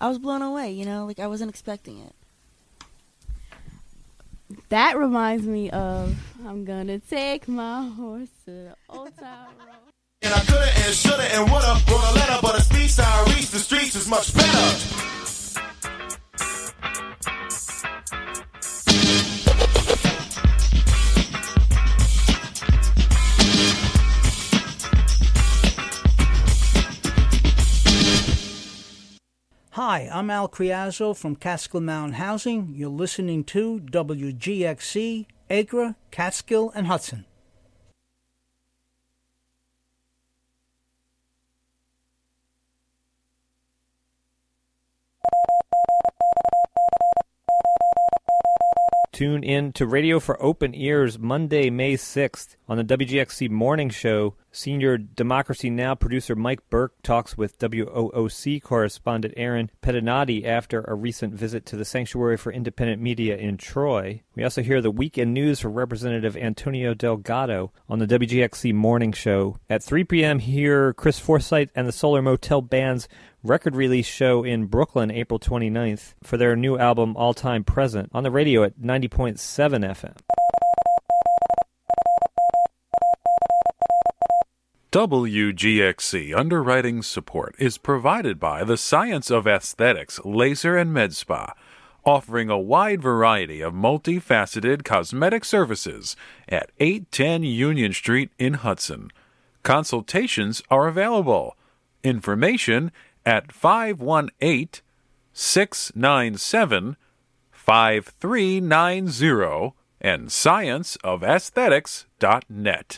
I was blown away, like I wasn't expecting it. That reminds me of I'm gonna take my horse to the old town road. And I coulda and shoulda and woulda wrote a letter, but a speech I reached the streets is much better. Hi, I'm Al Criazzo from Catskill Mountain Housing. You're listening to WGXC, Acre, Catskill, and Hudson. Tune in to Radio for Open Ears Monday, May 6th on the WGXC Morning Show. Senior Democracy Now! Producer Mike Burke talks with WOOC correspondent Aaron Pedinati after a recent visit to the Sanctuary for Independent Media in Troy. We also hear the weekend news from Representative Antonio Delgado on the WGXC Morning Show. At 3 p.m. hear Chris Forsythe and the Solar Motel Band's record release show in Brooklyn, April 29th, for their new album All Time Present, on the radio at 90.7 FM. WGXC underwriting support is provided by the Science of Aesthetics Laser and Med Spa, offering a wide variety of multifaceted cosmetic services at 810 Union Street in Hudson. Consultations are available. Information at 518-697-5390 and scienceofaesthetics.net.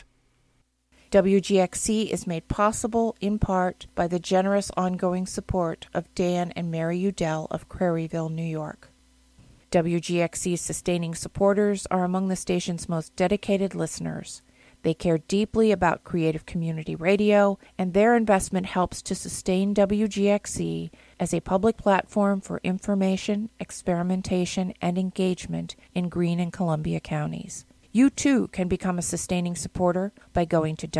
WGXC is made possible in part by the generous ongoing support of Dan and Mary Udell of Craryville, New York. WGXC's sustaining supporters are among the station's most dedicated listeners. They care deeply about creative community radio, and their investment helps to sustain WGXC as a public platform for information, experimentation, and engagement in Greene and Columbia counties. You too can become a sustaining supporter by going to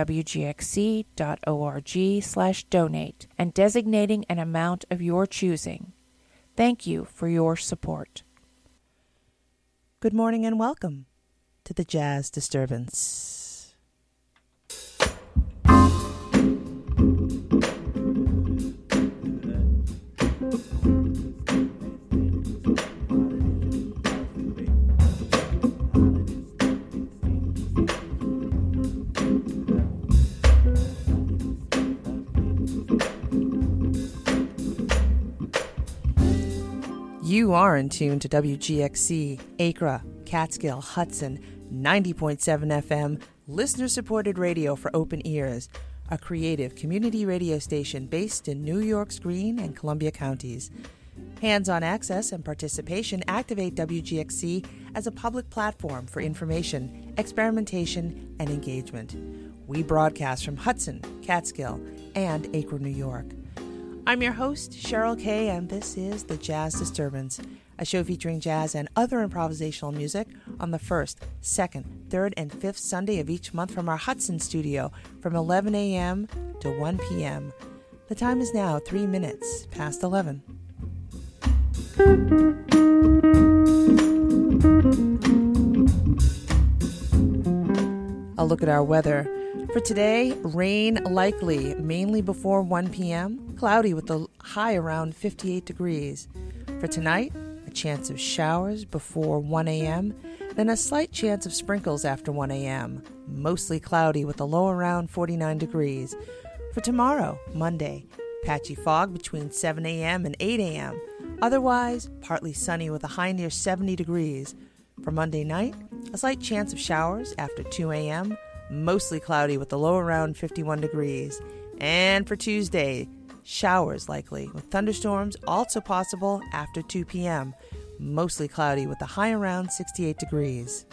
wgxc.org/donate and designating an amount of your choosing. Thank you for your support. Good morning and welcome to the Jazz Disturbance. You are in tune to WGXC, Acre, Catskill, Hudson, 90.7 FM, listener-supported radio for open ears, a creative community radio station based in New York's Greene and Columbia counties. Hands-on access and participation activate WGXC as a public platform for information, experimentation, and engagement. We broadcast from Hudson, Catskill, and Acre, New York. I'm your host, Cheryl Kay, and this is The Jazz Disturbance, a show featuring jazz and other improvisational music on the first, second, third, and fifth Sunday of each month from our Hudson studio from 11 a.m. to 1 p.m. The time is now 3 minutes past 11. A look at our weather. For today, rain likely, mainly before 1 p.m., cloudy with a high around 58 degrees. For tonight, a chance of showers before 1 a.m., then a slight chance of sprinkles after 1 a.m., mostly cloudy with a low around 49 degrees. For tomorrow, Monday, patchy fog between 7 a.m. and 8 a.m., otherwise partly sunny with a high near 70 degrees. For Monday night, a slight chance of showers after 2 a.m., mostly cloudy with a low around 51 degrees. And for Tuesday, showers likely, with thunderstorms also possible after 2 p.m., mostly cloudy with a high around 68 degrees.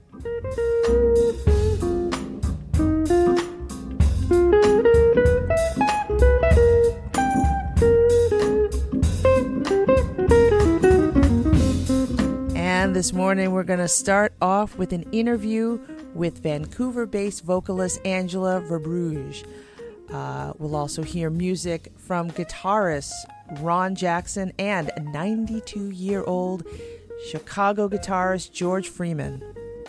And this morning we're going to start off with an interview with Vancouver-based vocalist Angela Verbruge. We'll also hear music from guitarist Ron Jackson, and 92-year-old Chicago guitarist George Freeman.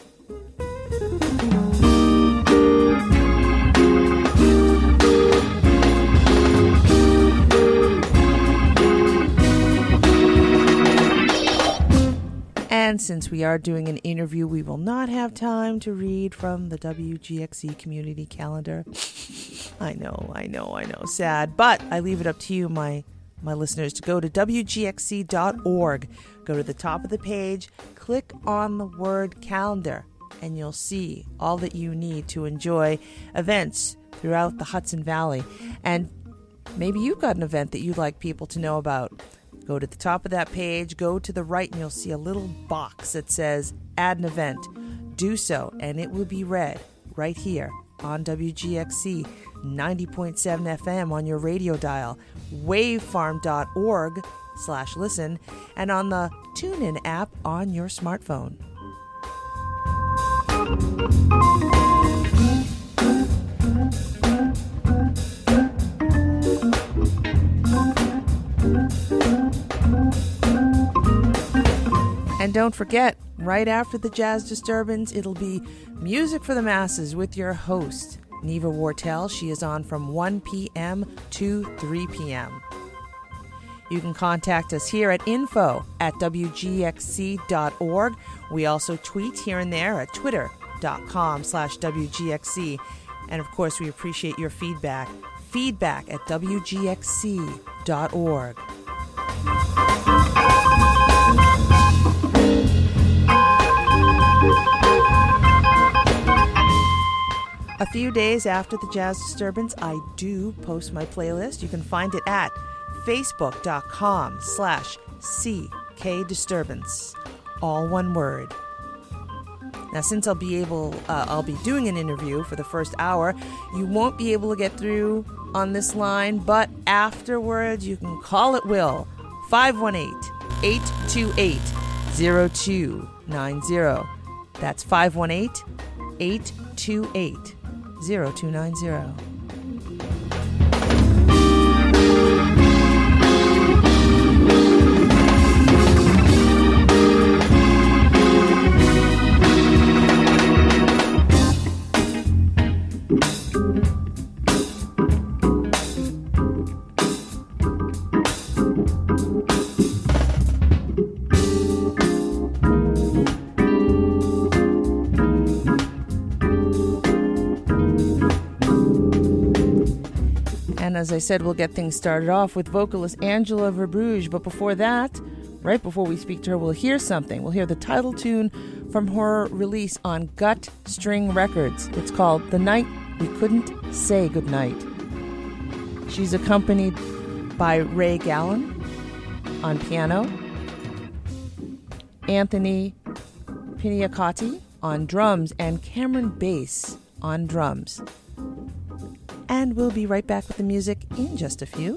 And since we are doing an interview, we will not have time to read from the WGXC community calendar. I know. Sad. But I leave it up to you, my listeners, to go to WGXC.org. Go to the top of the page, click on the word calendar, and you'll see all that you need to enjoy events throughout the Hudson Valley. And maybe you've got an event that you'd like people to know about. Go to the top of that page, go to the right, and you'll see a little box that says Add an Event. Do so, and it will be read right here on WGXC 90.7 FM on your radio dial, wavefarm.org/listen, and on the TuneIn app on your smartphone. And don't forget, right after the Jazz Disturbance, it'll be Music for the Masses with your host, Neva Wortel. She is on from 1 p.m. to 3 p.m. You can contact us here at info@wgxc.org. We also tweet here and there at twitter.com/WGXC. And of course, we appreciate your feedback. Feedback at WGXC.org. A few days after the Jazz Disturbance, I do post my playlist. You can find it at facebook.com/CKDisturbance. All one word. Now, since I'll be doing an interview for the first hour, you won't be able to get through on this line, but afterwards you can call at will. 518-828-0290. That's 518-828-0290. As I said, we'll get things started off with vocalist Angela Verbrugge. But before that, right before we speak to her, we'll hear something. We'll hear the title tune from her release on Gut String Records. It's called The Night We Couldn't Say Goodnight. She's accompanied by Ray Gallen on piano, Anthony Piniacotti on drums, and Cameron Bass on drums. And we'll be right back with the music in just a few.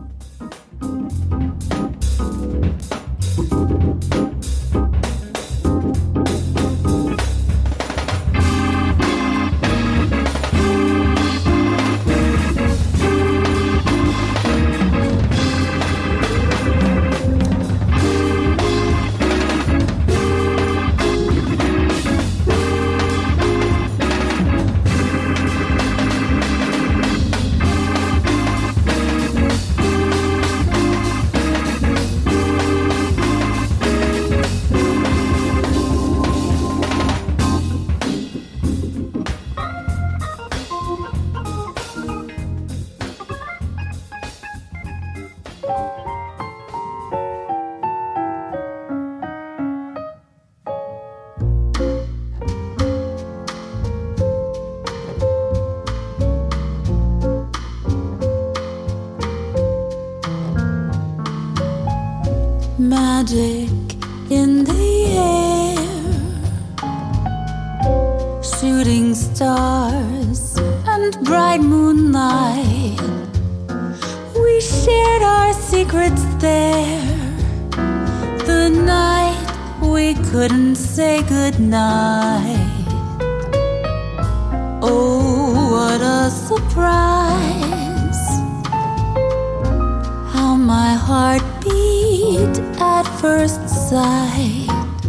Magic in the air, shooting stars and bright moonlight. We shared our secrets there, the night we couldn't say goodnight. Oh, what a surprise, how my heart beat at first sight.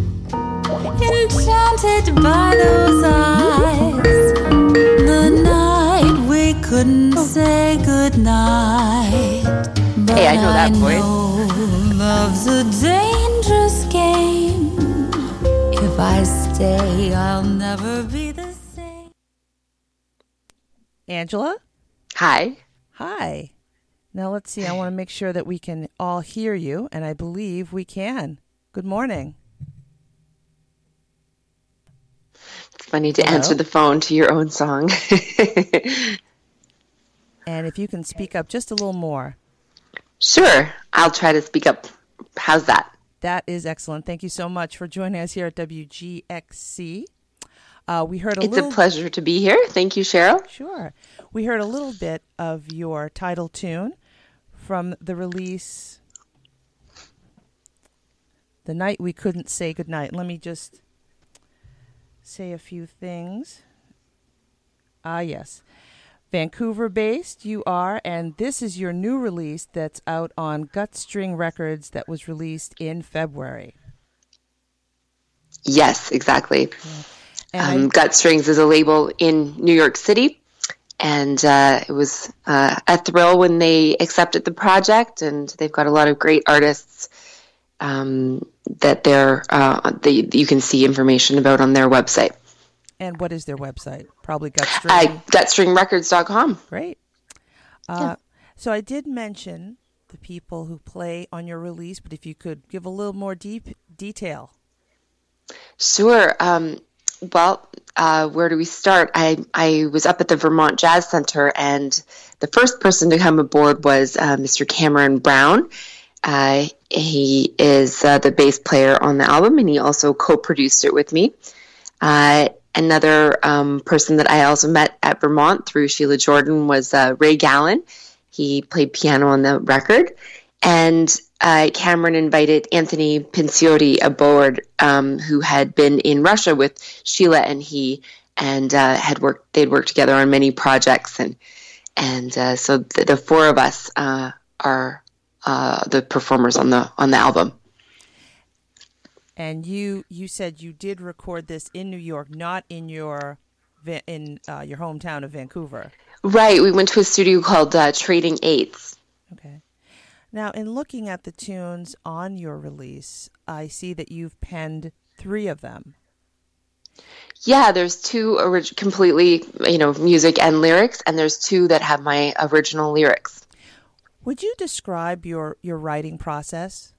Enchanted by those eyes, the night we couldn't say goodnight. But Hey, I know that voice. know love's a dangerous game. If I stay, I'll never be the same. Angela? Hi. Hi. Now let's see. I want to make sure that we can all hear you, and I believe we can. Good morning. It's funny to Hello? answer the phone to your own song. And if you can speak up just a little more. Sure. I'll try to speak up. How's that? That is excellent. Thank you so much for joining us here at WGXC. We heard It's a pleasure to be here. Thank you, Cheryl. Sure. We heard a little bit of your title tune from the release The Night We Couldn't Say Goodnight. Let me just say a few things. Yes. Vancouver-based you are, and this is your new release that's out on Gutstring Records that was released in February. Yes, exactly. And Gutstrings is a label in New York City, and it was a thrill when they accepted the project, and they've got a lot of great artists that you can see information about on their website. And what is their website? Probably Gutstring. Gutstringrecords.com. Great. So I did mention the people who play on your release, but if you could give a little more detail. Sure. Where do we start? I was up at the Vermont Jazz Center, and the first person to come aboard was Mr. Cameron Brown. He is the bass player on the album, and he also co-produced it with me. Another person that I also met at Vermont through Sheila Jordan was Ray Gallen. He played piano on the record. And Cameron invited Anthony Pinciotti aboard, who had been in Russia with Sheila and he, and they'd worked together on many projects. And so the four of us are the performers on the album. And you said you did record this in New York, not in your hometown of Vancouver. Right. We went to a studio called Trading Eights. Okay. Now, in looking at the tunes on your release, I see that you've penned 3 of them. Yeah, there's 2 completely, music and lyrics, and there's 2 that have my original lyrics. Would you describe your writing process?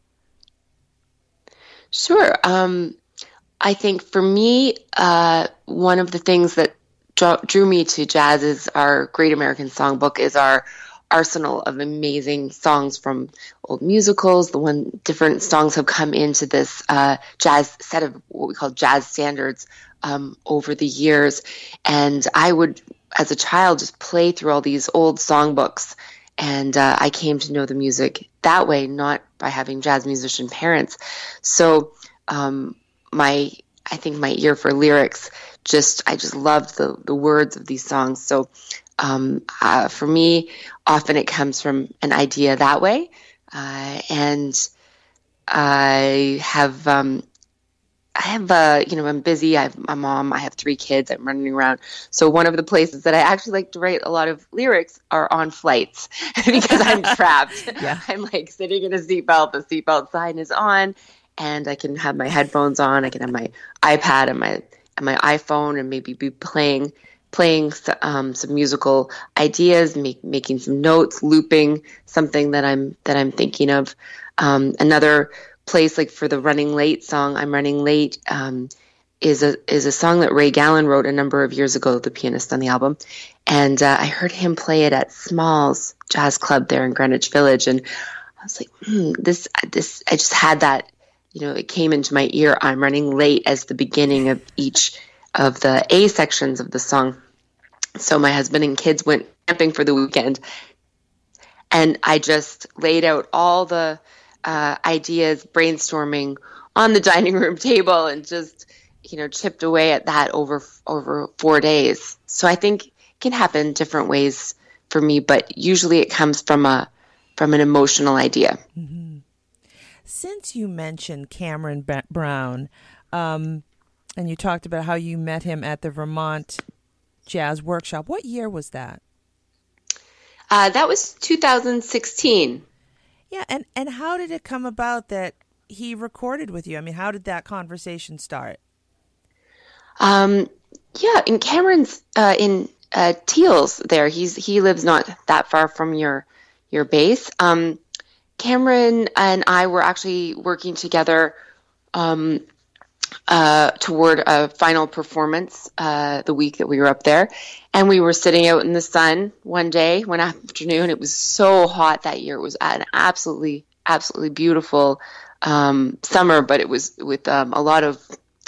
Sure. I think for me, one of the things that drew me to jazz is our Great American Songbook, is our arsenal of amazing songs from old musicals. Different songs have come into this jazz set of what we call jazz standards over the years. And I would, as a child, just play through all these old songbooks. And I came to know the music that way, not by having jazz musician parents. So I think my ear for lyrics, I just loved the words of these songs. So for me, often it comes from an idea that way. And I have, I'm busy. I'm a mom. I have 3 kids. I'm running around. So one of the places that I actually like to write a lot of lyrics are on flights because I'm trapped. Yeah. I'm like sitting in a seatbelt. The seatbelt sign is on, and I can have my headphones on. I can have my iPad and my iPhone, and maybe be playing some musical ideas, making some notes, looping something that I'm thinking of. Another place, like for the Running Late song, I'm Running Late, is a song that Ray Gallen wrote a number of years ago, the pianist on the album. And I heard him play it at Smalls Jazz Club there in Greenwich Village. And I was like, this, I just had that, it came into my ear. I'm running late as the beginning of each of the A sections of the song. So my husband and kids went camping for the weekend, and I just laid out all the ideas, brainstorming on the dining room table, and just, chipped away at that over 4 days. So I think it can happen different ways for me, but usually it comes from a an emotional idea. Mm-hmm. Since you mentioned Cameron Brown, and you talked about how you met him at the Vermont Jazz Workshop, what year was that? That was 2016. Yeah, and how did it come about that he recorded with you? I mean, how did that conversation start? Yeah, in Cameron's in Teals there. He lives not that far from your base. Cameron and I were actually working together toward a final performance the week that we were up there, and we were sitting out in the sun one afternoon. It was so hot that year. It was an absolutely beautiful summer, but it was with a lot of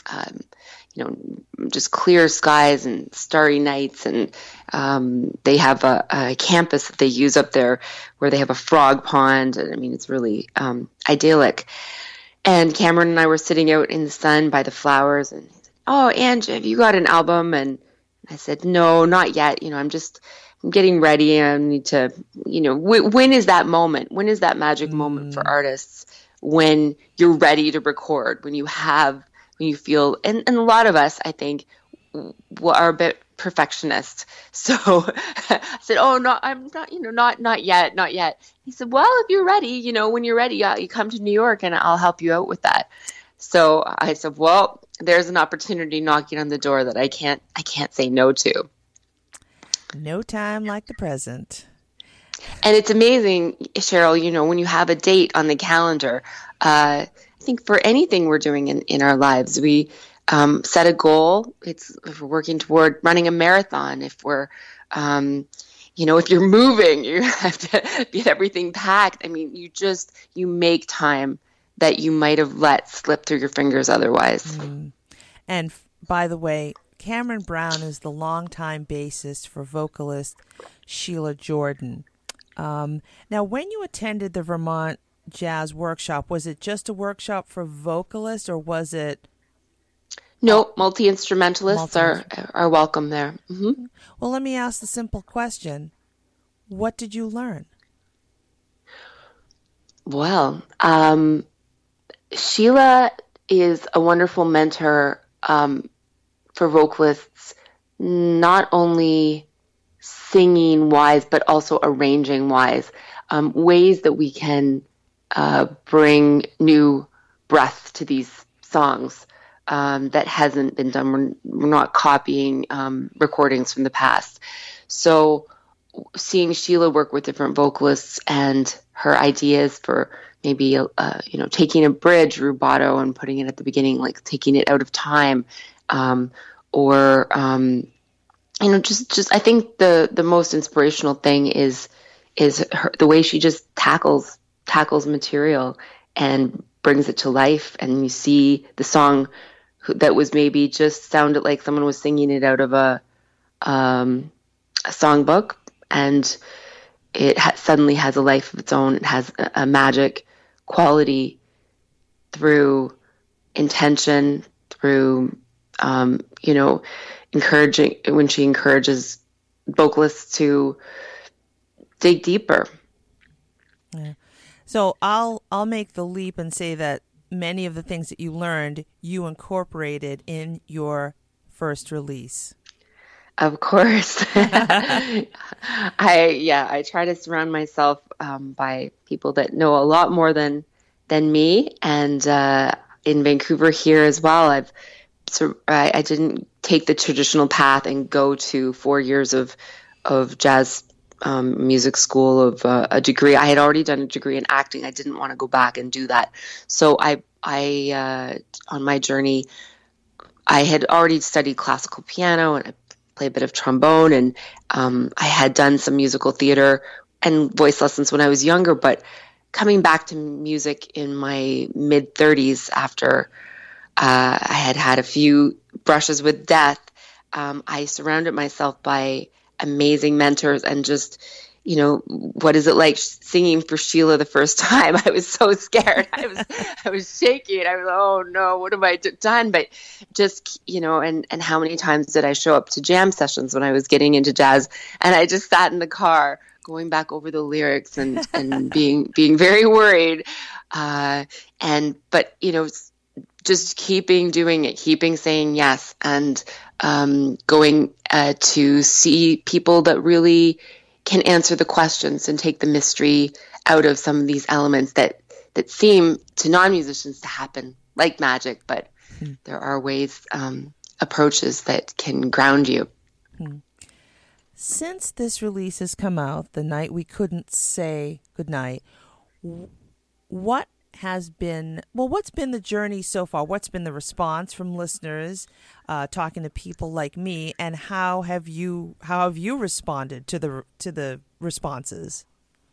just clear skies and starry nights. And they have a campus that they use up there where they have a frog pond. I mean, it's really idyllic. And Cameron and I were sitting out in the sun by the flowers, and he said, "Oh, Ange, have you got an album?" And I said, "No, not yet. I'm getting ready. I need to, when is that moment? When is that magic moment for artists when you're ready to record, when you feel, and a lot of us, I think, are a bit perfectionist." So I said, "Oh, no, I'm not, not yet. He said, "Well, if you're ready, when you're ready, you come to New York and I'll help you out with that." So I said, "Well, there's an opportunity knocking on the door that I can't say no to." No time like the present. And it's amazing, Cheryl, when you have a date on the calendar, I think for anything we're doing in our lives, we set a goal. If we're working toward running a marathon, if we're, if you're moving, you have to get everything packed. I mean, you make time that you might have let slip through your fingers otherwise. And by the way, Cameron Brown is the longtime bassist for vocalist Sheila Jordan. Now, when you attended the Vermont Jazz Workshop, was it just a workshop for vocalists, or was it? No, multi-instrumentalists are welcome there. Mm-hmm. Well, let me ask the simple question. What did you learn? Well, Sheila is a wonderful mentor for vocalists, not only singing wise, but also arranging wise, ways that we can bring new breath to these songs that hasn't been done. We're not copying recordings from the past. So seeing Sheila work with different vocalists and her ideas for maybe taking a bridge rubato and putting it at the beginning, like taking it out of time, or I think the most inspirational thing is the way she just tackles material and brings it to life, and you see the song that was maybe just sounded like someone was singing it out of a songbook, and it suddenly has a life of its own. It has a magic quality through intention, through encouraging, when she encourages vocalists to dig deeper. Yeah. So I'll make the leap and say that many of the things that you learned, you incorporated in your first release. Of course. I try to surround myself by people that know a lot more than me. And in Vancouver here as well, I didn't take the traditional path and go to 4 years of jazz music school of a degree. I had already done a degree in acting. I didn't want to go back and do that. So I on my journey, I had already studied classical piano, and I played a bit of trombone, and I had done some musical theater and voice lessons when I was younger. But coming back to music in my mid-30s after I had had a few brushes with death, I surrounded myself by amazing mentors, and just, what is it like singing for Sheila the first time? I was so scared. I was shaking. I was, oh no, what have I done? But just, and how many times did I show up to jam sessions when I was getting into jazz, and I just sat in the car going back over the lyrics and being very worried. But just keeping doing it, keeping saying yes, and going to see people that really can answer the questions and take the mystery out of some of these elements that seem to non-musicians to happen like magic, but there are ways, approaches that can ground you. Since this release has come out, The Night We Couldn't Say Goodnight, what's been the journey so far? What's been the response from listeners, talking to people like me, and how have you responded to the responses?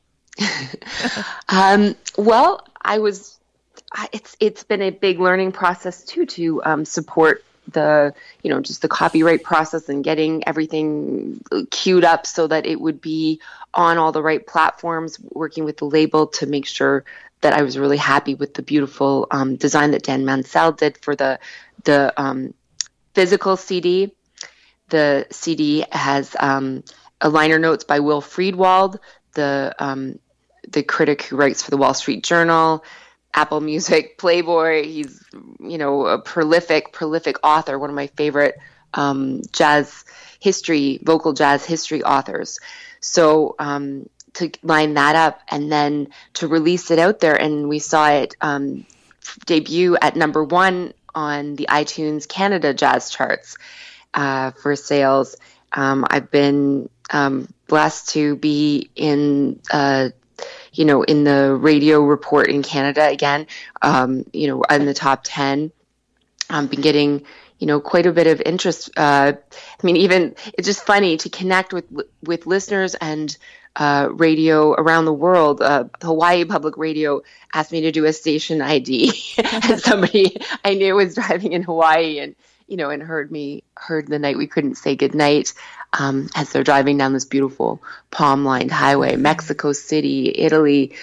Well, it's been a big learning process too, to support the just the copyright process and getting everything queued up so that it would be on all the right platforms, working with the label to make sure that I was really happy with the beautiful design that Dan Mansell did for the physical CD. The CD has liner notes by Will Friedwald, the critic who writes for the Wall Street Journal, Apple Music, Playboy. He's a prolific author, one of my favorite vocal jazz history authors. So to line that up and then to release it out there, and we saw it debut at number 1 on the iTunes Canada jazz charts for sales. I've been blessed to be in the radio report in Canada again, in the top 10. I've been getting, quite a bit of interest. Even it's just funny to connect with listeners and radio around the world. Hawaii Public Radio asked me to do a station ID, and somebody I knew was driving in Hawaii and heard The Night We Couldn't Say Goodnight as they're driving down this beautiful palm-lined highway, Mexico City, Italy,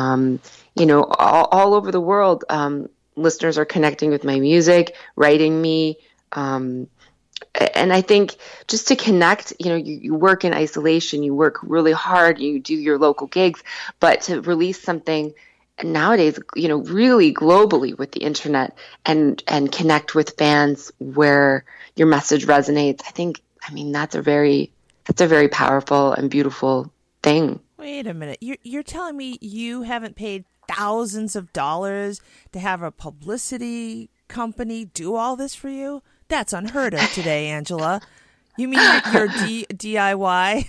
all over the world. Listeners are connecting with my music, writing me. And I think just to connect, you work in isolation, you work really hard, you do your local gigs, but to release something nowadays, really globally with the internet and connect with fans where your message resonates, that's a very powerful and beautiful thing. Wait a minute. You're telling me you haven't paid thousands of dollars to have a publicity company do all this for you? That's unheard of today, Angela. You mean your DIY?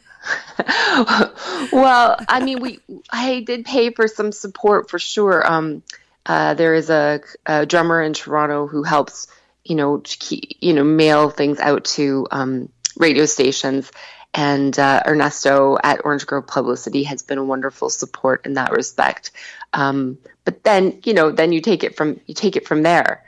Well, I did pay for some support for sure. There is a drummer in Toronto who helps, mail things out to radio stations, and Ernesto at Orange Grove Publicity has been a wonderful support in that respect. But then you take it from there.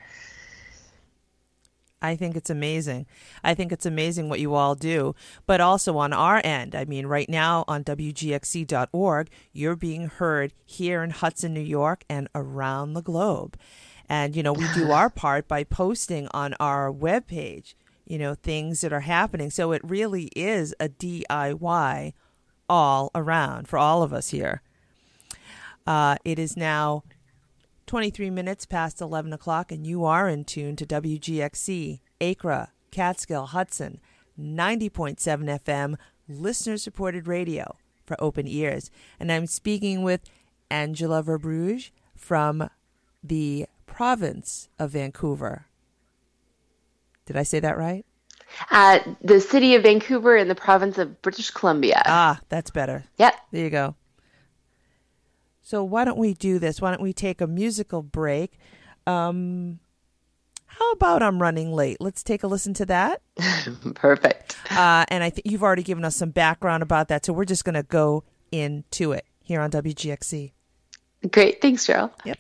I think it's amazing. I think it's amazing what you all do. But also on our end, right now on WGXC.org, you're being heard here in Hudson, New York, and around the globe. And, we do our part by posting on our webpage, things that are happening. So it really is a DIY all around for all of us here. It is now 23 minutes past 11 o'clock, and you are in tune to WGXC, Acra, Catskill, Hudson, 90.7 FM, listener-supported radio for open ears. And I'm speaking with Angela Verbrugge from the province of Vancouver. Did I say that right? The city of Vancouver in the province of British Columbia. Ah, that's better. Yep. There you go. So why don't we do this? Why don't we take a musical break? How about I'm Running Late? Let's take a listen to that. Perfect. And I think you've already given us some background about that, so we're just going to go into it here on WGXC. Great. Thanks, Cheryl. Yep.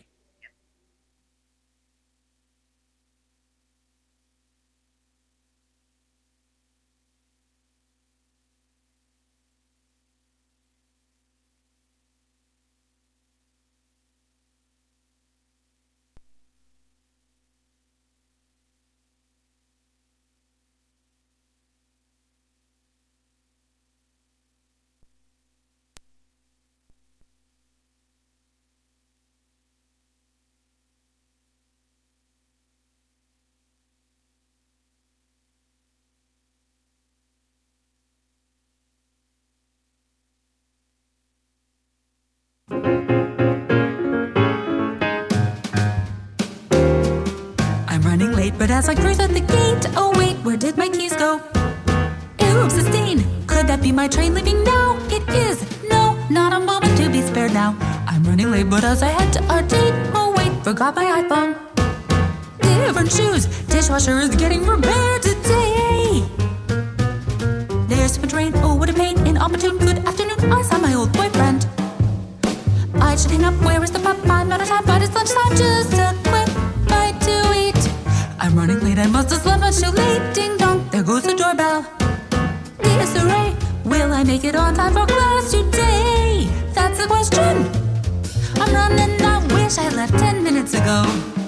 as I cruise at the gate, oh wait, where did my keys go? Oops, a stain. Could that be my train leaving now? It is. No, not a moment to be spared now. I'm running late, but as I head to our date, oh wait, forgot my iPhone. Different shoes. Dishwasher is getting repaired today. There's so much rain. Oh, what a pain. Inopportune. Good afternoon. I saw my old boyfriend. I should hang up. Where is the pup? I'm out of time, but it's lunchtime. Just a quick bite to eat. I'm running late. I must have slept much too late. Ding dong. There goes the doorbell. Disarray. Will I make it on time for class today? That's the question. I'm running. I wish I left 10 minutes ago.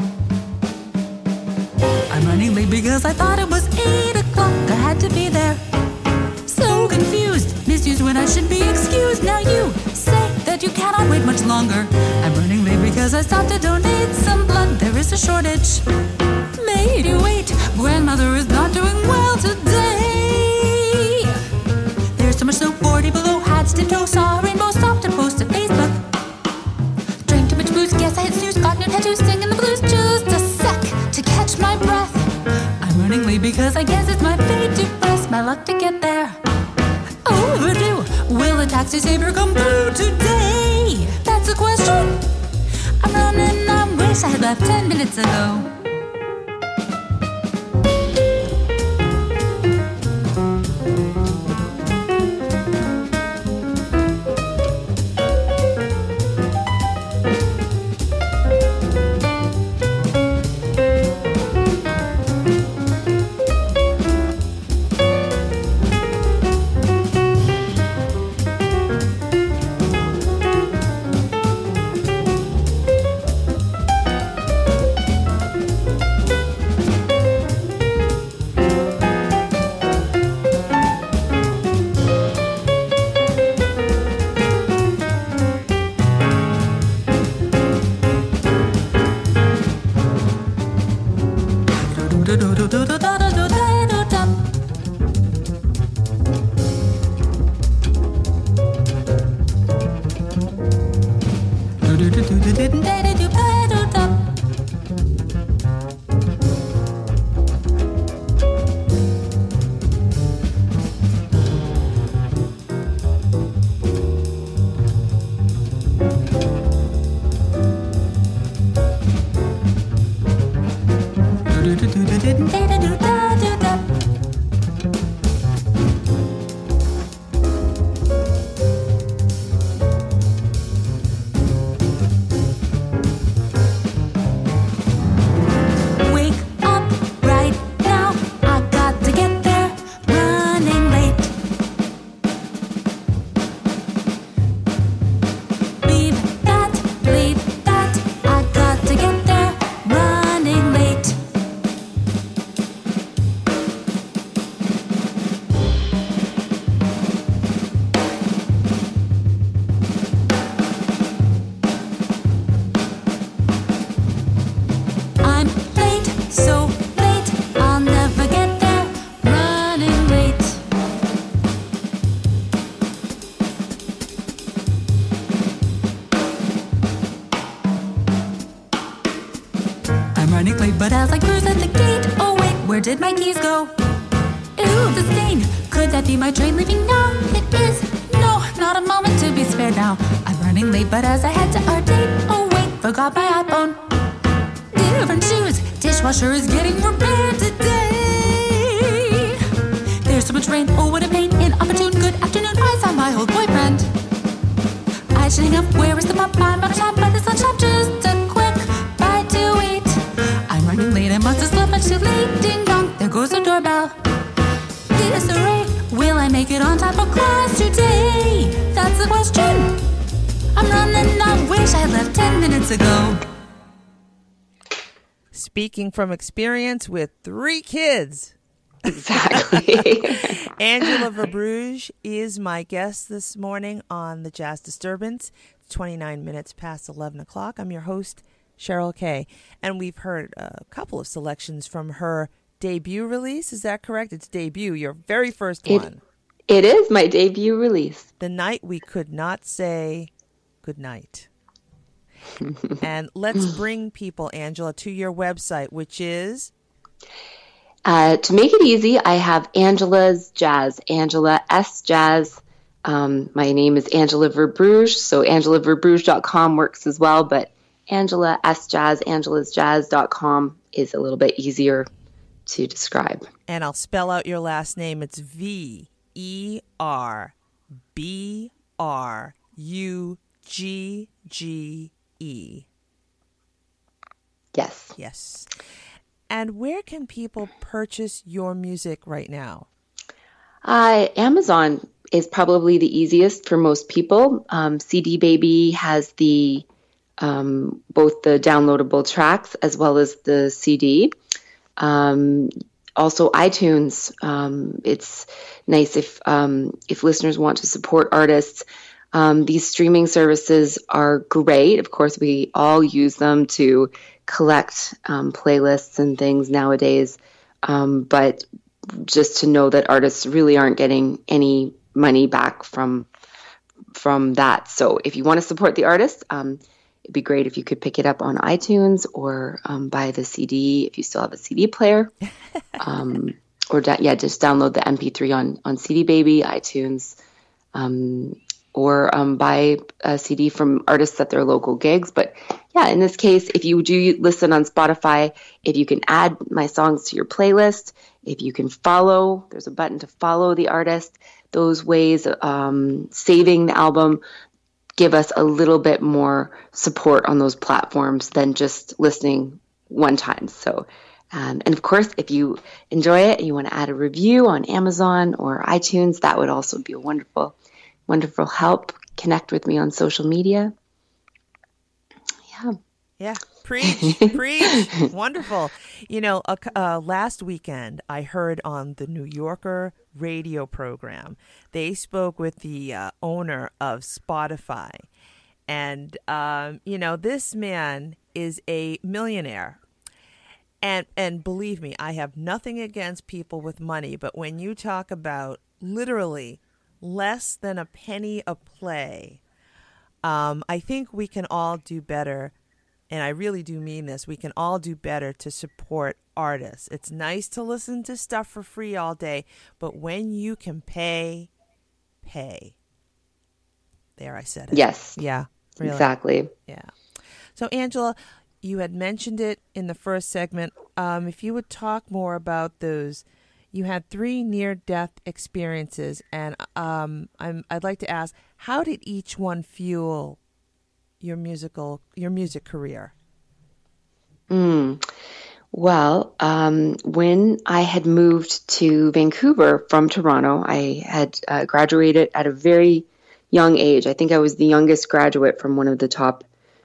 I'm running late because I thought it was 8 o'clock. I had to be there. So confused, misused when I should be excused. Now you say that you cannot wait much longer. I'm running late because I stopped to donate some blood. There is a shortage. Made you wait. Grandmother is not doing well today. There's so much snow, 40 below. Had to tiptoe, saw a rainbow, stopped to post to Facebook. Drank too much booze, guess I hit snooze. Got new tattoos, singing the blues. Just a sec to catch my breath. I'm running late because I guess it's my fate to press my luck to get there. Overdue. Will a taxi saver come through today? That's the question. I'm running. I wish I had left 10 minutes ago. But as I cruise at the gate, oh wait, where did my keys go? Ooh, the stain. Could that be my train leaving now? It is. No, not a moment to be spared now. I'm running late, but as I head to our date, oh wait, forgot my iPhone. Different shoes. Dishwasher is getting repaired today. There's so much rain. Oh, what a pain. Inopportune. Good afternoon. I saw my old boyfriend. I should hang up. Where is the pup? I'm out of time, but it's lunchtime. Just a quick bite to eat. I'm running late, I must have slept much too late. Ding dong, there goes the doorbell. Disarray. Will I make it on time for class today? That's the question. I'm running. I wish I had left 10 minutes ago. Speaking from experience with 3 kids. Exactly. Angela Verbruge is my guest this morning on the Jazz Disturbance. It's 29 minutes past 11 o'clock. I'm your host, Cheryl Kay. And we've heard a couple of selections from her debut release. Is that correct? It's debut, your very first one. It is my debut release. The Night We Could Not Say Goodnight. And let's bring people, Angela, to your website, which is To make it easy, I have Angela's Jazz, Angela S. Jazz. My name is Angela Verbruge, so angelaverbruge.com works as well, but Angela S. Jazz, angelasjazz.com is a little bit easier to describe. And I'll spell out your last name. It's VERBRUGGE. Yes. Yes. And where can people purchase your music right now? Amazon is probably the easiest for most people. CD Baby has the both the downloadable tracks as well as the CD. Also iTunes. It's nice if listeners want to support artists. These streaming services are great. Of course, we all use them to collect playlists and things nowadays. But just to know that artists really aren't getting any money back from that. So if you want to support the artist, it'd be great if you could pick it up on iTunes or buy the CD if you still have a CD player. Or just download the MP3 on CD Baby, iTunes, or buy a CD from artists at their local gigs. But yeah, in this case, if you do listen on Spotify, if you can add my songs to your playlist, if you can follow, there's a button to follow the artist. Those ways, saving the album, give us a little bit more support on those platforms than just listening one time. So, and of course, if you enjoy it and you want to add a review on Amazon or iTunes, that would also be a wonderful help. Connect with me on social media. Yeah. Preach. Wonderful. You know, last weekend I heard on the New Yorker radio program, they spoke with the owner of Spotify. And, this man is a millionaire. And believe me, I have nothing against people with money. But when you talk about literally less than a penny a play, I think we can all do better. And I really do mean this. We can all do better to support artists. It's nice to listen to stuff for free all day, but when you can pay. There, I said it. Yes. Yeah, really. Exactly. Yeah. So, Angela, you had mentioned it in the first segment. If you would talk more about those, you had 3 near-death experiences, and I'd like to ask, how did each one fuel your music career? Well, when I had moved to Vancouver from Toronto, I had graduated at a very young age. I think I was the youngest graduate from one of the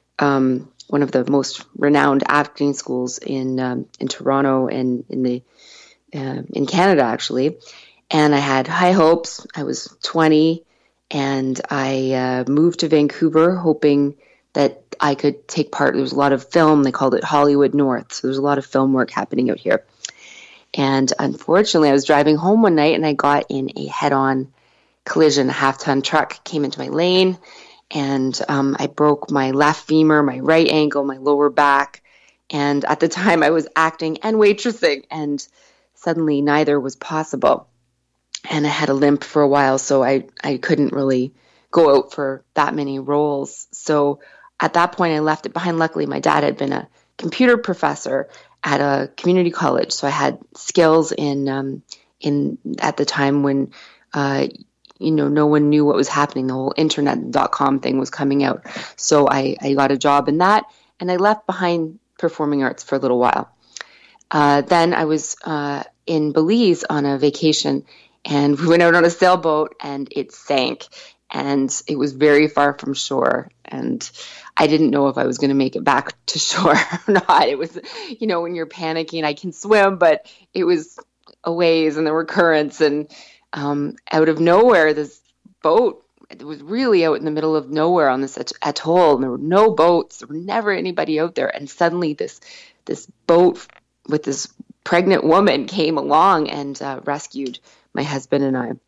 most renowned acting schools in Toronto and in Canada, actually. And I had high hopes. I was 20, and I moved to Vancouver hoping that I could take part. There was a lot of film. They called it Hollywood North. So there's a lot of film work happening out here. And unfortunately, I was driving home one night and I got in a head-on collision. A half-ton truck came into my lane, and I broke my left femur, my right ankle, my lower back. And at the time, I was acting and waitressing, and suddenly neither was possible. And I had a limp for a while, so I couldn't really go out for that many roles. So at that point, I left it behind. Luckily, my dad had been a computer professor at a community college, so I had skills in at the time when no one knew what was happening. The whole internet.com thing was coming out, so I got a job in that, and I left behind performing arts for a little while. Then I was in Belize on a vacation, and we went out on a sailboat, and it sank. And it was very far from shore, and I didn't know if I was going to make it back to shore or not. It was, when you're panicking, I can swim, but it was a ways, and there were currents, and out of nowhere, this boat, it was really out in the middle of nowhere on this atoll, and there were no boats. There were never anybody out there, and suddenly this boat with this pregnant woman came along and rescued my husband and I.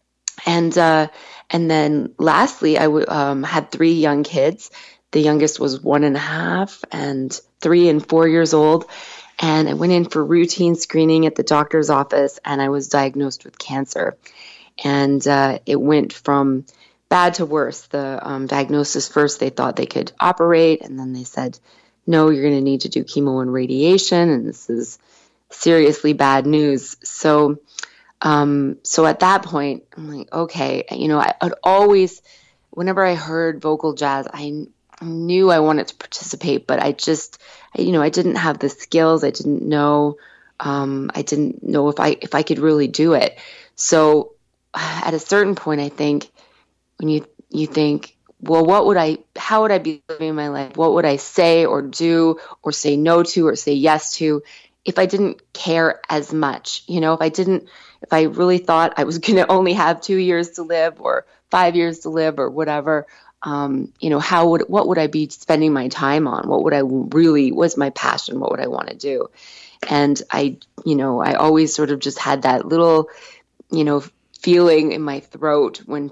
And then lastly, I had 3 young kids. The youngest was 1.5 and 3 and 4 years old. And I went in for routine screening at the doctor's office, and I was diagnosed with cancer. And it went from bad to worse. The diagnosis, first they thought they could operate, and then they said, no, you're going to need to do chemo and radiation, and this is seriously bad news. So at that point, I'm like, okay, I'd always, whenever I heard vocal jazz, I knew I wanted to participate, but I didn't have the skills. I didn't know if I could really do it. So at a certain point, I think when you think, well, how would I be living my life? What would I say or do or say no to or say yes to if I didn't care as much? If I really thought I was going to only have 2 years to live or 5 years to live or whatever, what would I be spending my time on? What's my passion? What would I want to do? And I always sort of just had that little, feeling in my throat when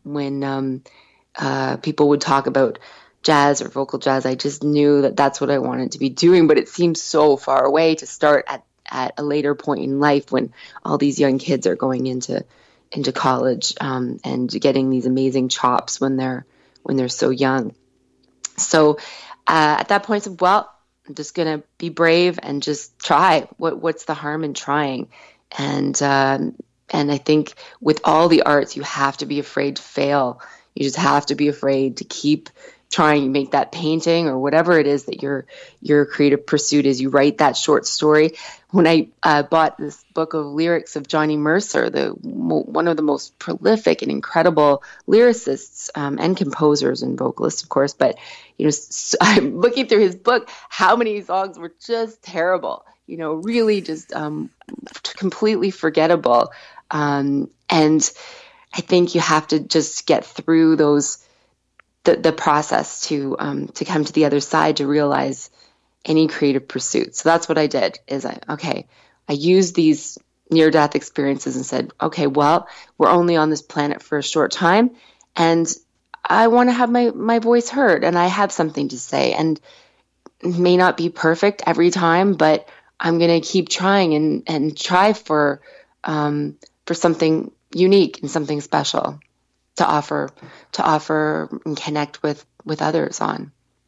people would talk about jazz or vocal jazz. I just knew that that's what I wanted to be doing, but it seemed so far away to start at a later point in life when all these young kids are going into college and getting these amazing chops when they're so young. So at that point, I said, well, I'm just going to be brave and just try. What's the harm in trying? And I think with all the arts, you have to be afraid to fail. You just have to be afraid to keep trying to make that painting or whatever it is that your creative pursuit is. You write that short story. When I bought this book of lyrics of Johnny Mercer, one of the most prolific and incredible lyricists and composers and vocalists, of course, but I'm looking through his book, how many songs were just terrible, really just completely forgettable. And I think you have to just get through the process to come to the other side to realize any creative pursuit. So that's what I did I used these near-death experiences and said, okay, well, we're only on this planet for a short time, and I want to have my voice heard, and I have something to say, and it may not be perfect every time, but I'm going to keep trying and try for something unique and something special to offer and connect with others on.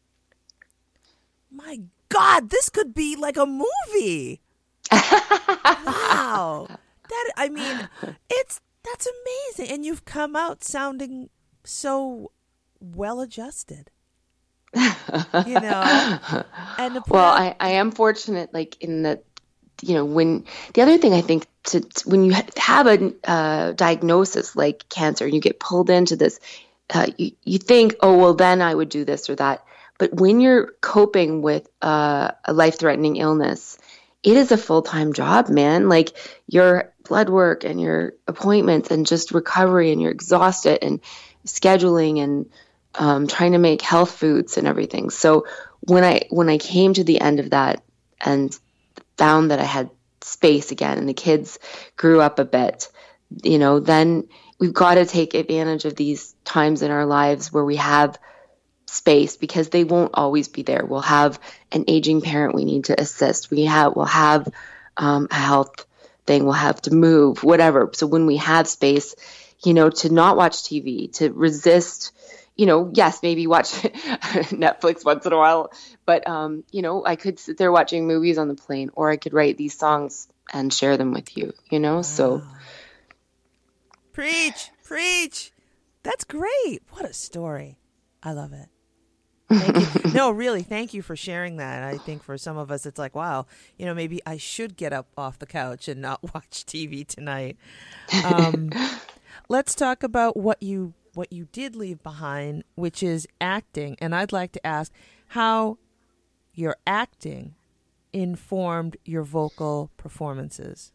My God, this could be like a movie. Wow. That's amazing. And you've come out sounding so well adjusted. And well, I am fortunate, like in that, when the other thing I think when you have a diagnosis like cancer and you get pulled into this, you think, oh, well, then I would do this or that. But when you're coping with a life-threatening illness, it is a full-time job, man. Like your blood work and your appointments and just recovery, and you're exhausted and scheduling and trying to make health foods and everything. So when I came to the end of that and found that I had space again and the kids grew up a bit, then we've got to take advantage of these times in our lives where we have space, because they won't always be there. We'll have an aging parent we need to assist. We'll have a health thing. We'll have to move, whatever. So when we have space, to not watch TV, to resist, yes, maybe watch Netflix once in a while, but, I could sit there watching movies on the plane, or I could write these songs and share them with you, Wow. So. Preach. That's great. What a story. I love it. Thank you. No, really, thank you for sharing that. I think for some of us, it's like, wow, maybe I should get up off the couch and not watch TV tonight. Let's talk about what you did leave behind, which is acting. And I'd like to ask how your acting informed your vocal performances.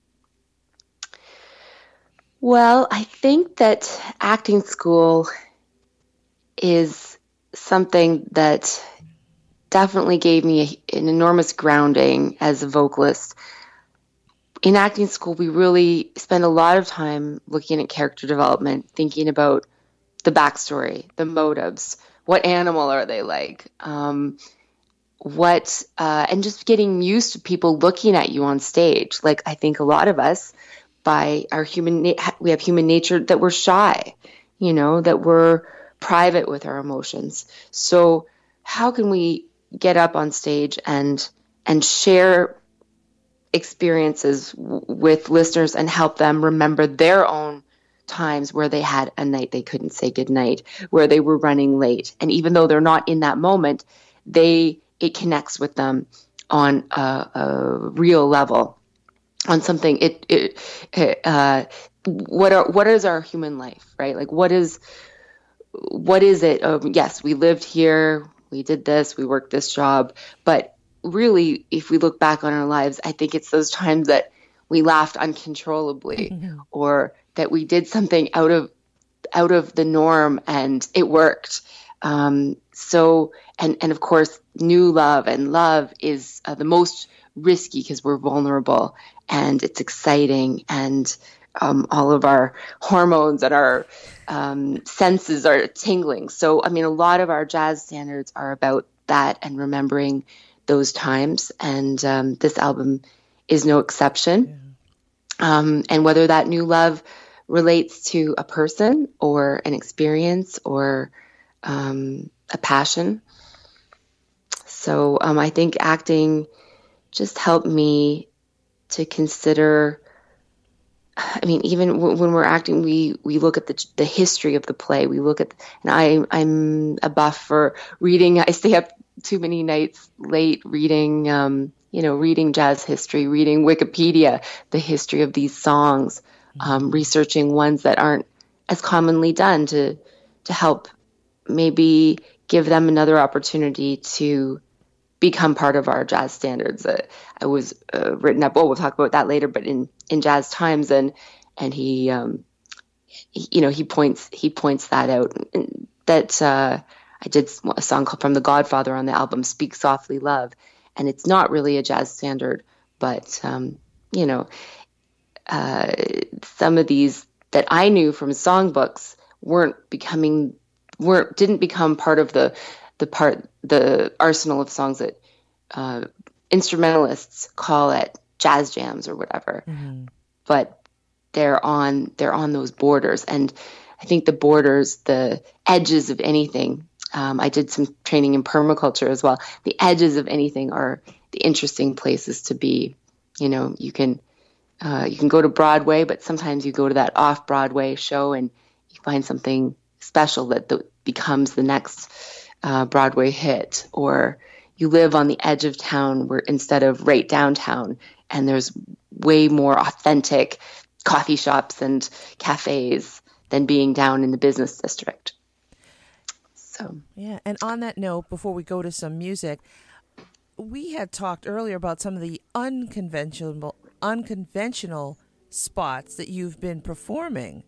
Well, I think that acting school is something that definitely gave me an enormous grounding as a vocalist. In acting school, we really spend a lot of time looking at character development, thinking about the backstory, the motives, what animal are they like, and just getting used to people looking at you on stage. Like, I think a lot of us, by our we have human nature that we're shy, that we're private with our emotions. So how can we get up on stage and share experiences with listeners and help them remember their own times where they had a night they couldn't say goodnight, where they were running late, and even though they're not in that moment, it connects with them on a real level, on something. What is our human life, right? Like, what is it? Yes, we lived here, we did this, we worked this job, but really, if we look back on our lives, I think it's those times that we laughed uncontrollably, or that we did something out of the norm and it worked. So of course, new love, and love is the most risky because we're vulnerable and it's exciting, and all of our hormones and our senses are tingling. So, I mean, a lot of our jazz standards are about that and remembering those times, and this album is no exception. Yeah. And whether that new love relates to a person or an experience or a passion. So I think acting just helped me to consider, I mean, even when we're acting, we look at the history of the play. We look at, and I'm a buff for reading. I stay up too many nights late reading, reading jazz history, reading Wikipedia, the history of these songs, researching ones that aren't as commonly done to help maybe give them another opportunity to become part of our jazz standards. I was written up. We'll talk about that later. But in Jazz Times, and he points that out. That I did a song called "From the Godfather" on the album "Speak Softly, Love," and it's not really a jazz standard, but some of these that I knew from songbooks didn't become part of the arsenal of songs that instrumentalists call it jazz jams or whatever. Mm-hmm. But they're on those borders, and I think the borders, the edges of anything. I did some training in permaculture as well. The edges of anything are the interesting places to be. You can go to Broadway, but sometimes you go to that off-Broadway show and you find something special that becomes the next Broadway hit, or you live on the edge of town where instead of right downtown, and there's way more authentic coffee shops and cafes than being down in the business district. So yeah, and on that note, before we go to some music, we had talked earlier about some of the unconventional spots that you've been performing.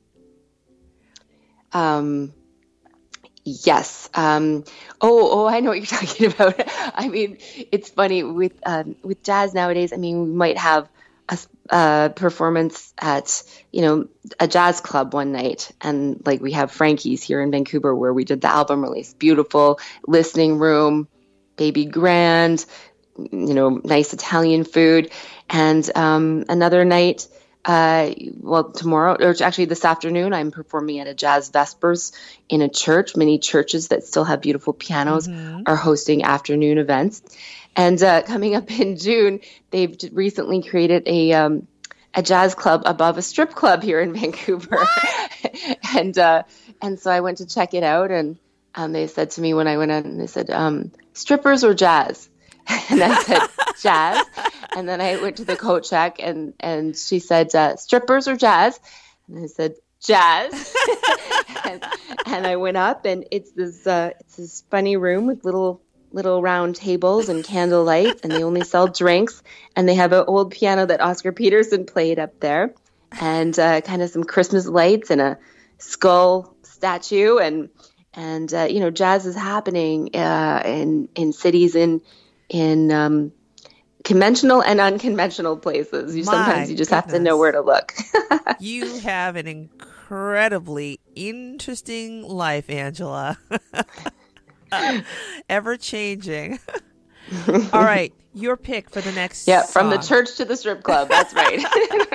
Yes. I know what you're talking about. I mean, it's funny with jazz nowadays. I mean, we might have a performance at, a jazz club one night, and like we have Frankie's here in Vancouver where we did the album release. Beautiful listening room, baby grand, nice Italian food, and another night. Tomorrow, or actually this afternoon, I'm performing at a Jazz Vespers in a church. Many churches that still have beautiful pianos are hosting afternoon events. And coming up in June, they've recently created a jazz club above a strip club here in Vancouver. and so I went to check it out, and they said to me when I went in, they said, strippers or jazz? And I said, jazz. And then I went to the coat check, and she said, strippers or jazz? And I said, jazz. and I went up, and it's this funny room with little round tables and candlelight, and they only sell drinks. And they have an old piano that Oscar Peterson played up there, and kind of some Christmas lights and a skull statue. And jazz is happening in cities in conventional and unconventional places. Sometimes you just have to know where to look. You have an incredibly interesting life, Angela. Ever changing. All right, your pick for the next Yeah, from the song. church to the strip club. That's right.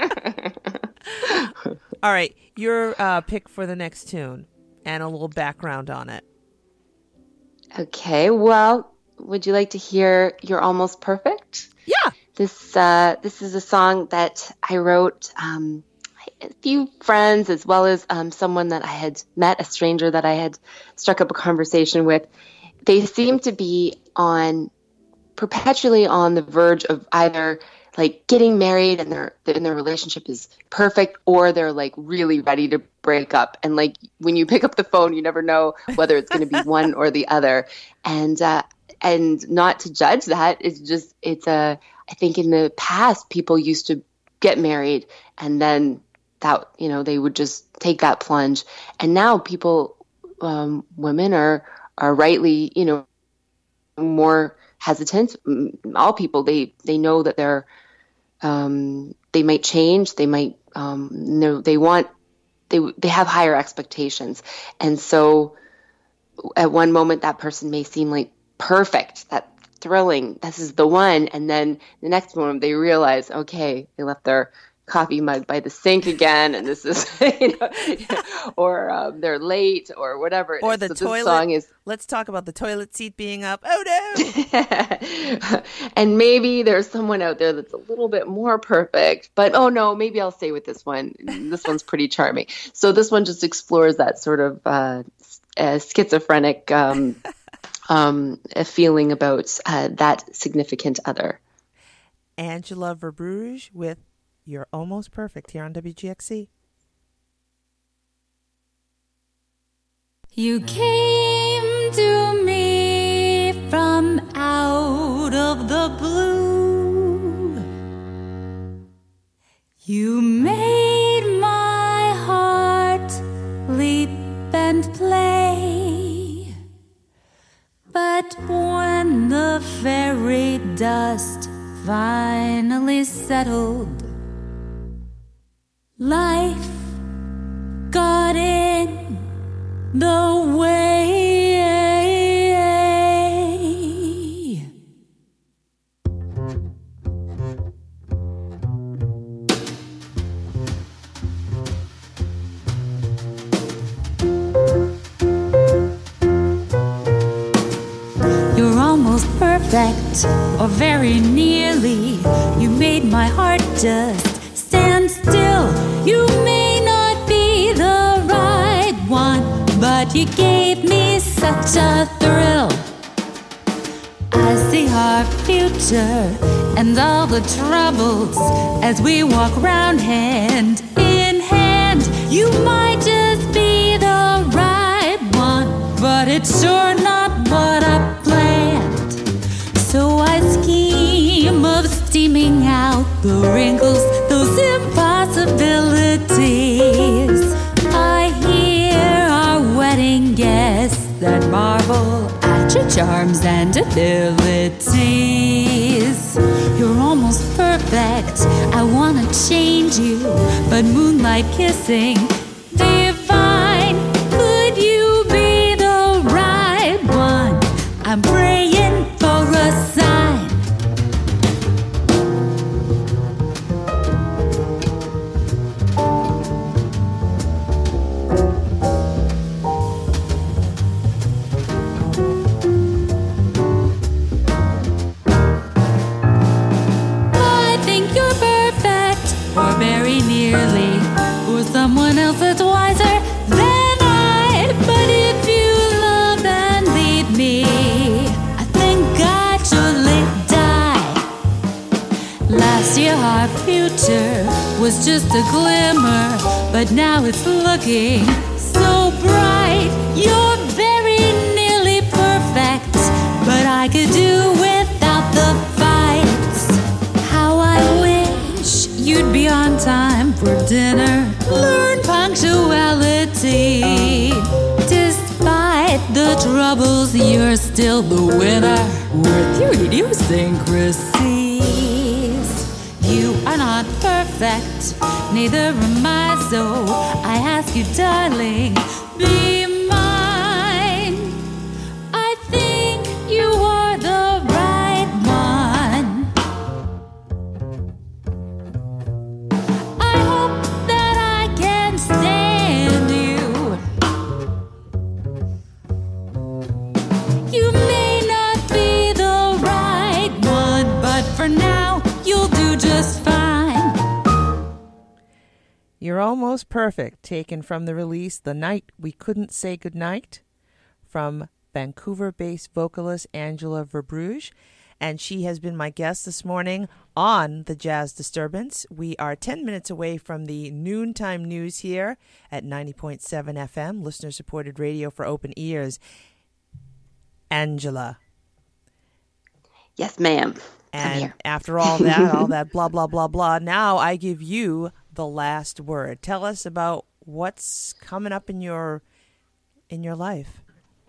All right, your pick for the next tune and a little background on it. Okay, well, would you like to hear You're Almost Perfect? Yeah. This is a song that I wrote a few friends as well as someone that I had met, a stranger that I had struck up a conversation with. They seem to be perpetually on the verge of either like getting married and their relationship is perfect, or they're like really ready to break up. And like when you pick up the phone, you never know whether it's going to be one or the other. And not to judge that, I think in the past people used to get married and then that, they would just take that plunge. And now people, women are rightly, more hesitant. All people, they know that they might change. They might, they have higher expectations. And so at one moment that person may seem like perfect, that thrilling, this is the one. And then the next moment they realize, okay, they left their coffee mug by the sink again, and this is, or they're late, or whatever it or is. the So toilet. this song is, let's talk about the toilet seat being up. Oh no! and maybe there's someone out there that's a little bit more perfect, but oh no, maybe I'll stay with this one. This one's pretty charming. So this one just explores that sort of schizophrenic a feeling about that significant other. Angela Verbrugge with You're Almost Perfect here on WGXC. You came to me from out of the blue. You made my heart leap and play. But when the fairy dust finally settled, life got in the way. You're almost perfect, or very nearly. You made my heart just stand still. You may not be the right one, but you gave me such a thrill. I see our future and all the troubles as we walk round hand in hand. You might just be the right one, but it's sure not what I planned. So I scheme of steaming out the wrinkles, those impossibilities. I hear our wedding guests that marvel at your charms and abilities. You're almost perfect, I wanna change you, but moonlight kissing, divine. Could you be the right one? I'm praying for a sign. Someone else that's wiser than I. But if you love and leave me, I think I'd surely die. Last year our future was just a glimmer, but now it's looking so bright. You're very nearly perfect, but I could do without the fights. How I wish you'd be on time for dinner. Learn punctuality. Despite the troubles, you're still the winner with your idiosyncrasies. You are not perfect, neither am I, so I ask you, darling, be mine. I think you are the right You're Almost Perfect, taken from the release The Night We Couldn't Say Goodnight, from Vancouver-based vocalist Angela Verbrugge, and she has been my guest this morning on the Jazz Disturbance. We are 10 minutes away from the noontime news here at 90.7 FM, listener-supported radio for open ears. Angela. Yes, ma'am. And after all that blah, blah, blah, blah, now I give you the last word. Tell us about what's coming up in your life.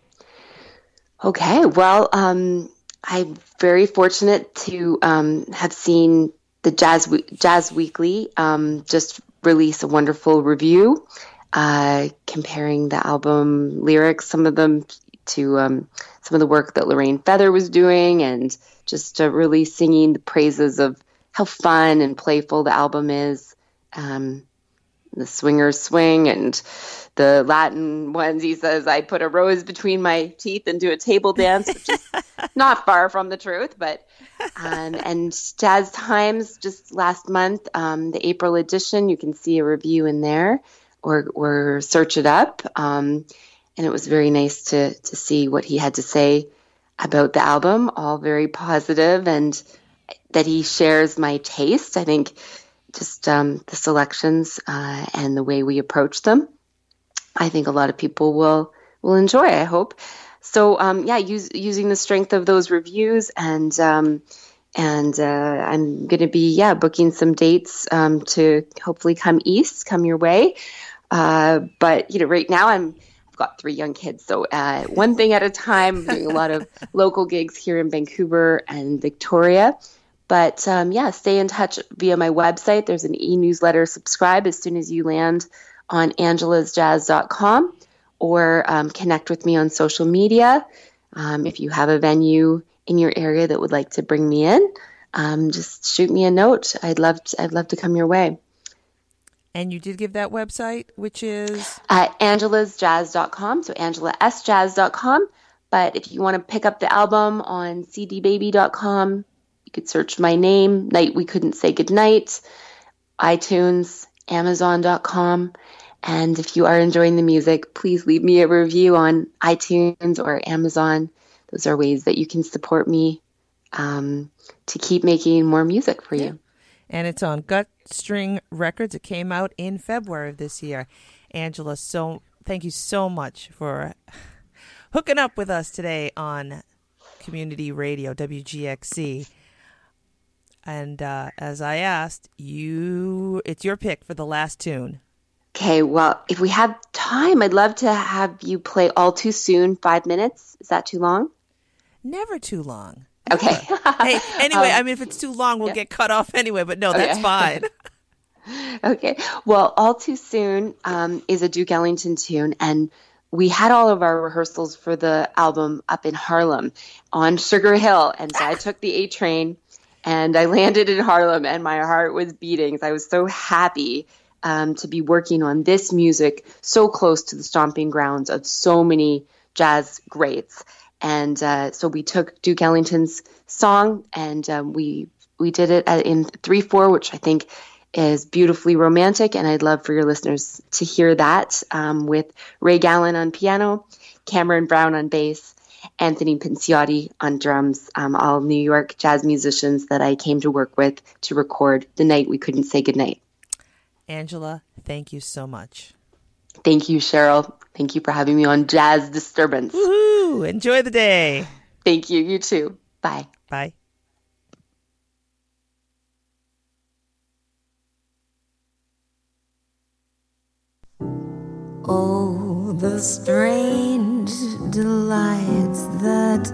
Okay, well, I'm very fortunate to have seen the Jazz Weekly just release a wonderful review comparing the album lyrics, some of them to some of the work that Lorraine Feather was doing, and just really singing the praises of how fun and playful the album is. The swingers swing, and the Latin ones, he says, I put a rose between my teeth and do a table dance, which is not far from the truth. But and Jazz Times just last month, the April edition, you can see a review in there, or search it up. And it was very nice to see what he had to say about the album, all very positive, and that he shares my taste. I think just the selections and the way we approach them, I think a lot of people will enjoy, I hope. So, using the strength of those reviews, and I'm going to be, booking some dates to hopefully come your way. But, right now I've got 3 young kids. So one thing at a time, I'm doing a lot of local gigs here in Vancouver and Victoria. But, stay in touch via my website. There's an e-newsletter. Subscribe as soon as you land on angelasjazz.com, or connect with me on social media. If you have a venue in your area that would like to bring me in, just shoot me a note. I'd love to come your way. And you did give that website, which is? angelasjazz.com, so angelasjazz.com. But if you want to pick up the album on cdbaby.com, you could search my name, Night We Couldn't Say Goodnight, iTunes, Amazon.com. And if you are enjoying the music, please leave me a review on iTunes or Amazon. Those are ways that you can support me to keep making more music for you. And it's on Gut String Records. It came out in February of this year. Angela, thank you so much for hooking up with us today on Community Radio, WGXC. And as I asked, it's your pick for the last tune. Okay, well, if we have time, I'd love to have you play All Too Soon, 5 minutes. Is that too long? Never too long. Okay. Hey, anyway, if it's too long, we'll get cut off anyway, but no, that's fine. Okay. Well, All Too Soon is a Duke Ellington tune, and we had all of our rehearsals for the album up in Harlem on Sugar Hill, and so I took the A train, and I landed in Harlem, and my heart was beating. So I was so happy to be working on this music so close to the stomping grounds of so many jazz greats. And so we took Duke Ellington's song, and we did it in 3/4, which I think is beautifully romantic. And I'd love for your listeners to hear that with Ray Gallen on piano, Cameron Brown on bass, Anthony Pinciotti on drums, all New York jazz musicians that I came to work with to record The Night We Couldn't Say Goodnight. Angela, thank you so much. Thank you, Cheryl. Thank you for having me on Jazz Disturbance. Woohoo! Enjoy the day. Thank you. You too. Bye. Bye. Oh, the strange delights that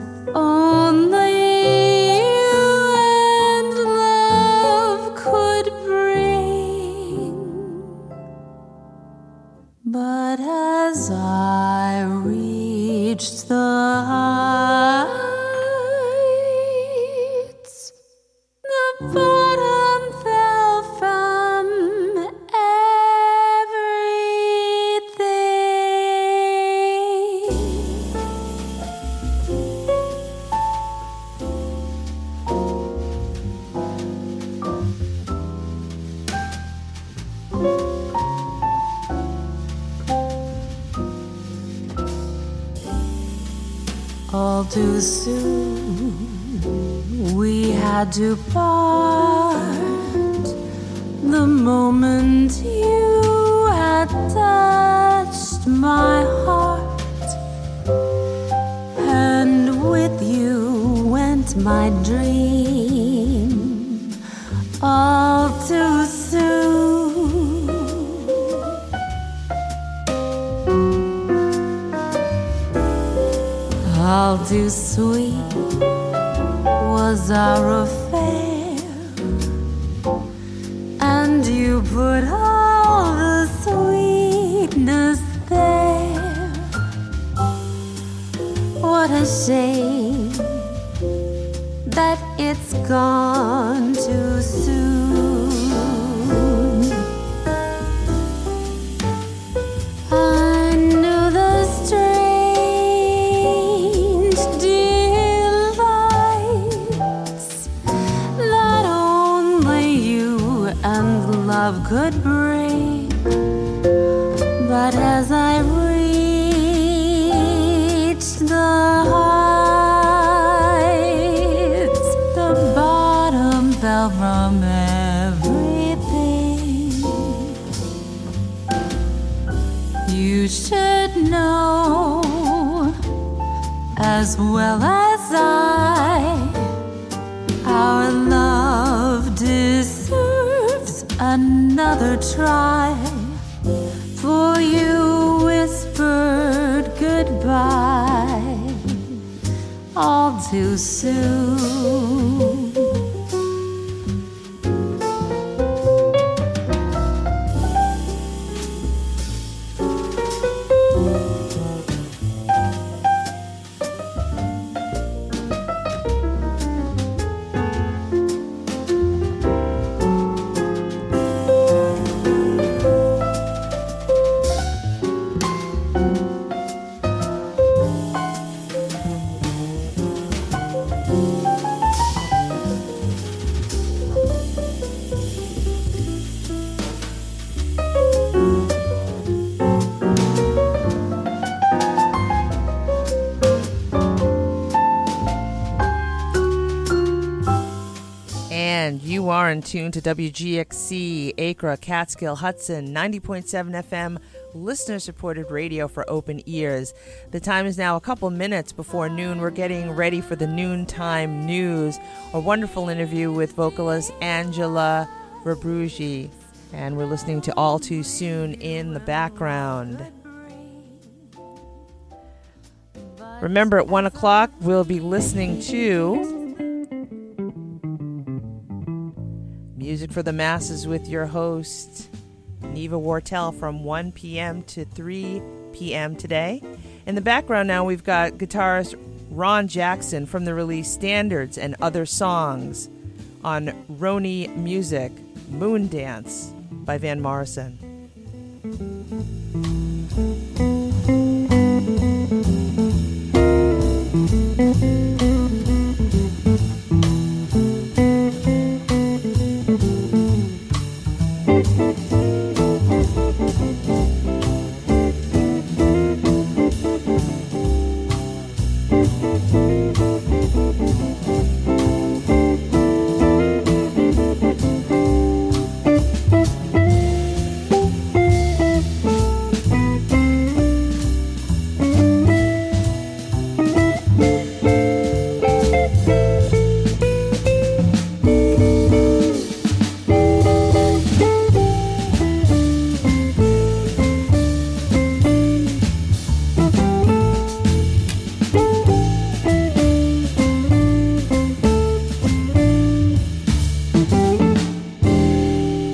only you and love could bring. But as I reached the heights, the bottom fell from everything. too soon we had to part. The moment you had touched my heart, and with you went my dream, all too soon. All too sweet was our affair, and you put all the sweetness there. What a shame that it's gone too soon. I knew the strange delights that only you and love could bring, but as I reached the heights, the bottom fell from everything. You should know as well as I, our love deserves another try. For you whispered goodbye all too soon. And you are in tune to WGXC, Acra, Catskill, Hudson, 90.7 FM, listener-supported radio for open ears. The time is now a couple minutes before noon. We're getting ready for the noontime news, a wonderful interview with vocalist Angela Rabrugi. And we're listening to All Too Soon in the background. Remember, at 1 o'clock, we'll be listening to Music for the Masses with your host, Neva Wortel, from 1 p.m. to 3 p.m. today. In the background now, we've got guitarist Ron Jackson from the release Standards and Other Songs on Roni Music, Moon Dance by Van Morrison.